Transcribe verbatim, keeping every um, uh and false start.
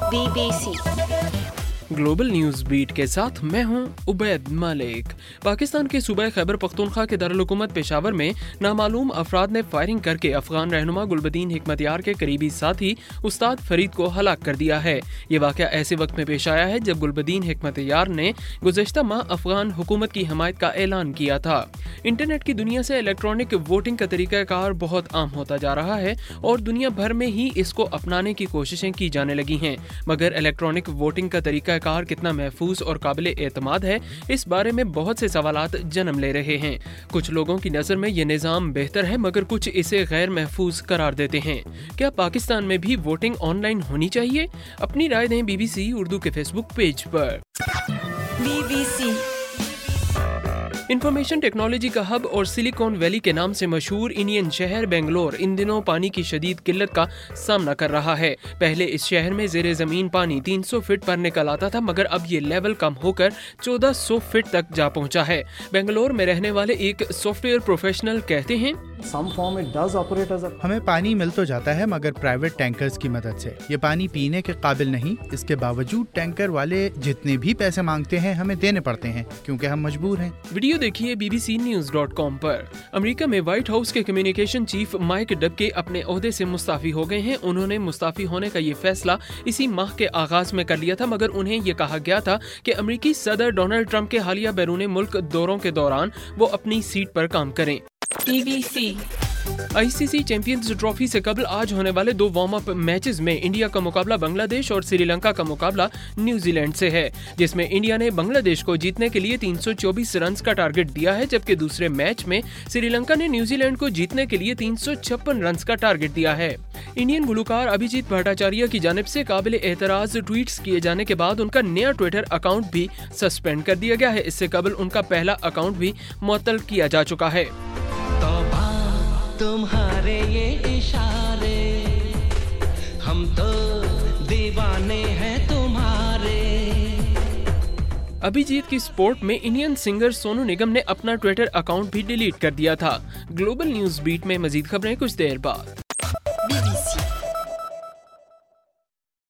B B C global news beat के साथ मैं हूं उबैद मलिक। पाकिस्तान के सूबे खैबर पख्तूनख्वा के दारुल हुकूमत पेशावर में नामालूम अफराद ने फायरिंग करके अफगान रहनुमा गुलबदीन हिकमतयार के करीबी साथी उस्ताद फरीद को हलाक कर दिया है। ये वाक़या ऐसे वक्त में पेश आया है जब गुलबदीन हिकमतयार ने गुज़श्ता माह अफगान हुकूमत की हमायत का ऐलान किया था। इंटरनेट की दुनिया से इलेक्ट्रॉनिक वोटिंग का तरीक़ाकार बहुत आम होता जा रहा है और दुनिया भर में ही इसको अपनाने की कोशिशें की जाने लगी हैं, मगर इलेक्ट्रॉनिक वोटिंग का तरीका कार कितना महफूज और काबिल एतमाद है, इस बारे में बहुत से सवालात जन्म ले रहे हैं। कुछ लोगों की नज़र में ये निज़ाम बेहतर है, मगर कुछ इसे गैर महफूज करार देते हैं। क्या पाकिस्तान में भी वोटिंग ऑनलाइन होनी चाहिए? अपनी राय दें बी बी सी उर्दू के फेसबुक पेज पर। B B C information technology का हब और सिलिकॉन वैली के नाम से मशहूर इंडियन शहर बेंगलोर इन दिनों पानी की शदीद किल्लत का सामना कर रहा है। पहले इस शहर में जेरे जमीन पानी तीन सौ फीट पर निकल आता था, मगर अब ये लेवल कम होकर चौदह सौ फीट तक जा पहुंचा है। बेंगलोर में रहने वाले एक सॉफ्टवेयर प्रोफेशनल कहते हैं, हमें पानी मिल तो जाता है मगर प्राइवेट टैंकर्स की मदद से। ये पानी पीने के काबिल नहीं। इसके बावजूद टैंकर वाले जितने भी पैसे मांगते हैं हमें देने पड़ते हैं क्योंकि हम मजबूर हैं। वीडियो देखिए B B C news dot com पर। अमेरिका में व्हाइट हाउस के कम्युनिकेशन चीफ माइक डबके अपने ओहदे से मुस्ताफी हो गए हैं। उन्होंने मुस्ताफी होने का ये फैसला इसी माह के आगाज में कर लिया था, मगर उन्हें ये कहा गया था कि अमेरिकी सदर डोनाल्ड ट्रंप के हालिया बैरून मुल्क दौरों के दौरान वो अपनी सीट पर काम करें। B B C I C C champions trophy से कबल आज होने वाले दो वार्म अप मैचेस में इंडिया का मुकाबला बांग्लादेश और श्रीलंका का मुकाबला न्यूजीलैंड से है, जिसमें इंडिया ने बांग्लादेश को जीतने के लिए तीन सौ चौबीस रन का टारगेट दिया है, जबकि दूसरे मैच में श्रीलंका ने न्यूजीलैंड को जीतने के लिए तीन सौ छप्पन रन का टारगेट दिया है। इंडियन गुलकार अभिजीत भट्टाचार्य की जानिब से काबिल एतराज ट्वीट्स किए जाने के बाद उनका नया ट्विटर अकाउंट भी सस्पेंड कर दिया गया है। इससे कबल उनका पहला अकाउंट भी मुअत्तल किया जा चुका है। तुम्हारे ये इशारे, हम तो दीवाने हैं तुम्हारे। अभिजीत की स्पोर्ट में इंडियन सिंगर सोनू निगम ने अपना ट्विटर अकाउंट भी डिलीट कर दिया था। ग्लोबल न्यूज बीट में मजीद खबरें कुछ देर बाद।